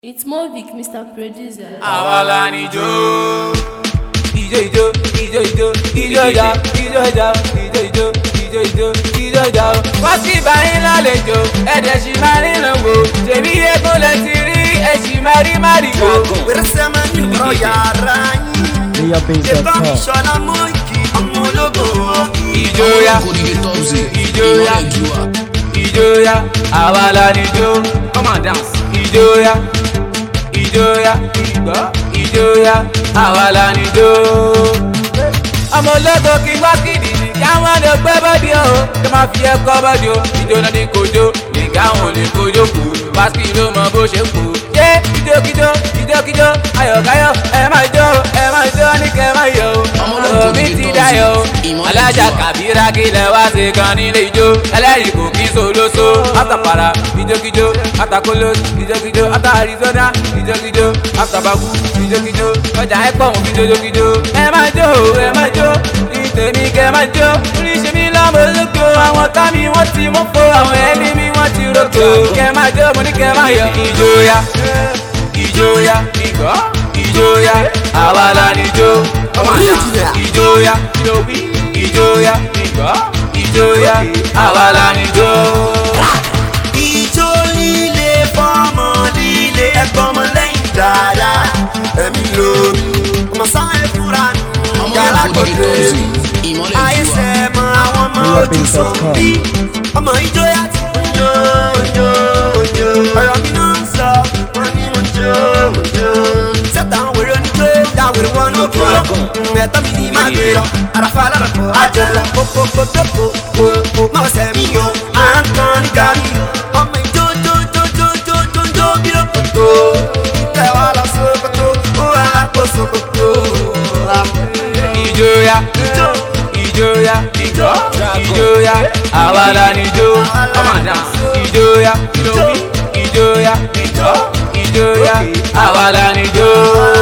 It's Movic, Mr. Producer. Àwa la níjó. Ijó ìjà. Wọ́n sì bá yín lálejò, ẹ̀dẹ̀ sì máa rí lọ́wọ́. Ṣèbí eégún lẹ ti rí, ẹ sì máa rí màrìwò. Wẹ́rẹ́sẹ̀ máa ń yọ̀ yàrá yín. Ṣètò ìṣọ̀lá Múìkì ọmọ ológo. Ìjòyà, àwa la níjó. Come on dance. Ìjòyà, àwa la níjó. Ọmọ ológo kí wá kìdì ní káwọn lè gbé bọ́dí o. Kí máa fi ẹ̀kọ́ bọ́dí o. Ìjó náà ní kojú, nìkan ò lè kojú kù. Báskì ló mọ bó ṣe kù. Ṣé ìjókíjó, ayọ̀káyọ̀, ẹ máa jó ní kẹ́ máa yọ̀ o. Omi ti dayọ̀ o. Alájà Kàbírà kílẹ̀ wá sí kan nílé ijó. Ẹlẹ́rìí kò kí solóso. Àtàpàrà ìjókíjó, àtàkóló ìjókíjó, àtà Arizona ìjókíjó, àtàbàkú ìjókíjó. Ọjà ẹ̀pọ̀ mú fi jókíjó. Ẹ máa jó, ìtẹ̀mí kẹ́ máa jó. Oríṣi mi lọ́mọ ológo. Àwọn támi wọ́n ti mú fo. Àwọn ẹni mi wọ́n ti rògbò. Kẹ́ máa jó, mo ní kẹ́ máa yọ̀. Ìjòyà, àwa la níjó. Ìjòyà, àwa la níjó. Ìjó líle fọ́mọ líle ẹ̀gbọ́n ọmọ lẹ́yìn dáadáa. Ẹ̀mí lómi, ọmọ sáré fúra nù. Yàrá kòtò èmi, ayé sẹ́mọ àwọn ọmọ ojú sọ̀bí. Ọmọ ìjòyà ti kún yó. Ọ̀rọ̀ mi náà ń sọ, wọ́n ní mo jó. Sẹ́tà àwọn wèrè oníjó, dáwèrè wọn ló kú. Ẹ̀tọ́ mi ní máa gbé lọ, àràfà láràkọ̀ àjọlọ. Kókó dókò, máa sẹ̀ mí yọ. À ń kan ní gàrí. Ọmọ ìjó bí ó kòtò. Ìtẹ̀ wá lọ sókòtò, ó wà lápò sókòtò. Ìjòyà, àwa la níjó. Come on dance. Ìjòyà, àwa la níjó.